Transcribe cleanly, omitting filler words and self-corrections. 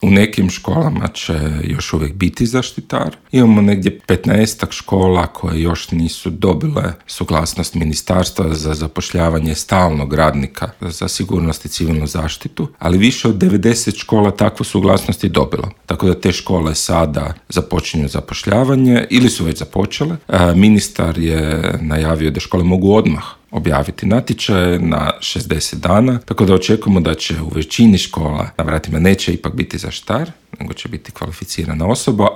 U nekim školama će još uvijek biti zaštitar. Imamo negdje 15 škola koje još nisu dobile suglasnost ministarstva za zapošljavanje stalnog radnika za sigurnost i civilnu zaštitu, ali više od 90 škola takvu suglasnost je dobilo. Tako da te škole sada započinju zapošljavanje ili su već započele. Ministar je najavio da škole mogu odmah objaviti natječaje na 60 dana, tako da očekujemo da će u većini škola na vratima neće ipak biti zaštitar, nego će biti kvalificirana osoba,